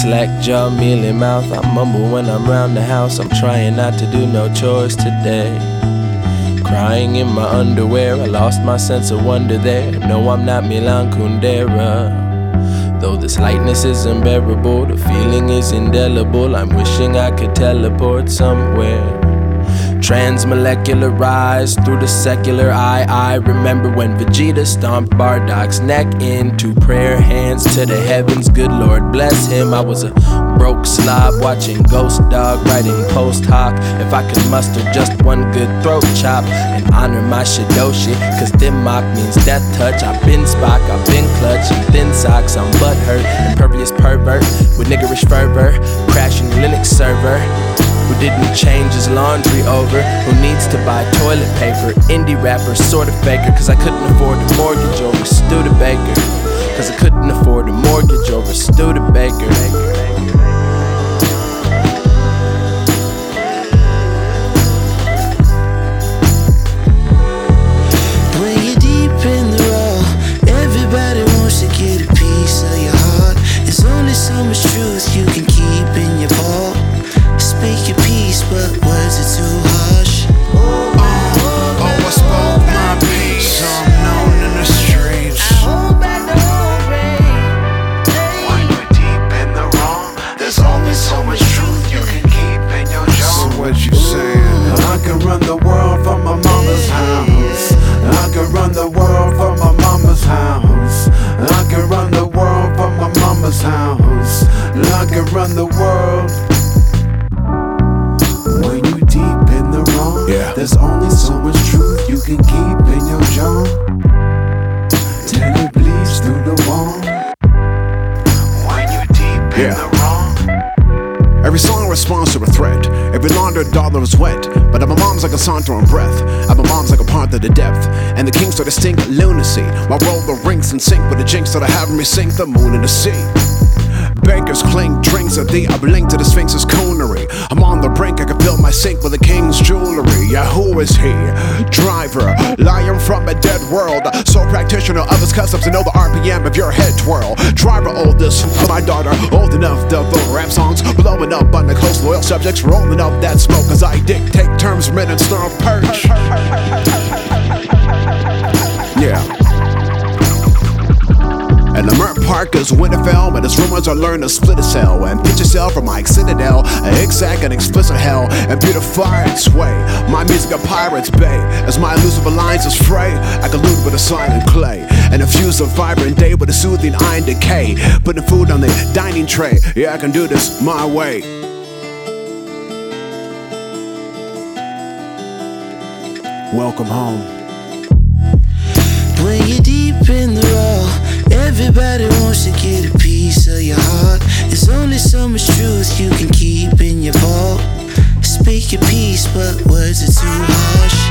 Slack jaw, mealy mouth, I mumble when I'm round the house. I'm trying not to do no chores today. Crying in my underwear, I lost my sense of wonder there. No, I'm not Milan Kundera. Though this lightness is unbearable, the feeling is indelible. I'm wishing I could teleport somewhere. Transmolecularized through the secular eye. I remember when Vegeta stomped Bardock's neck into prayer hands to the heavens. Good Lord bless him. I was a broke slob watching Ghost Dog, writing post hoc. If I could muster just one good throat chop and honor my Shidoshi, cause Dimmock means death touch. I've been Spock, I've been clutch in thin socks. I'm butthurt, impervious pervert with niggerish fervor, crashing Linux server. Who didn't change his laundry over? Who needs to buy toilet paper? Indie rapper, sorta faker. Cause I couldn't afford a mortgage over Studebaker. Cause I couldn't afford a mortgage over Studebaker. When you're deep in the raw, everybody wants to get a piece of your heart. There's only so much truth you can keep in your vault. Speak your peace, but words are too harsh. I spoke my piece, I'm known in the streets. When you're deep in the wrong, there's only so much truth you can keep in your jaw. So what you saying? I can run the world from my mama's house. I can run the world from my mama's house. I can run the world from my mama's house. I can run the world. When you deep in the wrong, there's only so much truth you can keep in your jaw. Till it bleeds through the wall. When you deep in the wrong. Every song responds to a threat. Every laundered dollar is wet. But my mom's like a saunter on breath. And my mom's like a part of the depth. And the kings are distinct lunacy. My roll the rings in sync with the jinx that I have me sink the moon in the sea. Bakers clink drinks at thee. I blink to the Sphinx's coonery. I'm on the brink, I can fill my sink with the king's jewelry. Yeah, who is he? Driver, lion from a dead world. Sole practitioner of his customs to know the RPM of your head twirl. Driver oldest, my daughter old enough to vote rap songs. Blowing up on the coast, loyal subjects rolling up that smoke as I dictate terms, men and snarl perch. Yeah. And the Mert Park is Winterfell, but his rumors are learned to split a cell and pitch a cell from my citadel, an exact and explicit hell, and beautify its way. My music a pirate's bay, as my elusive alliance is fray. I collude with a silent clay, and infuse a vibrant day with a soothing iron decay. Putting food on the dining tray, yeah, I can do this my way. Welcome home. When you're deep in the raw, everybody wants to get a piece of your heart. There's only so much truth you can keep in your vault. Speak your peace, but words are too harsh.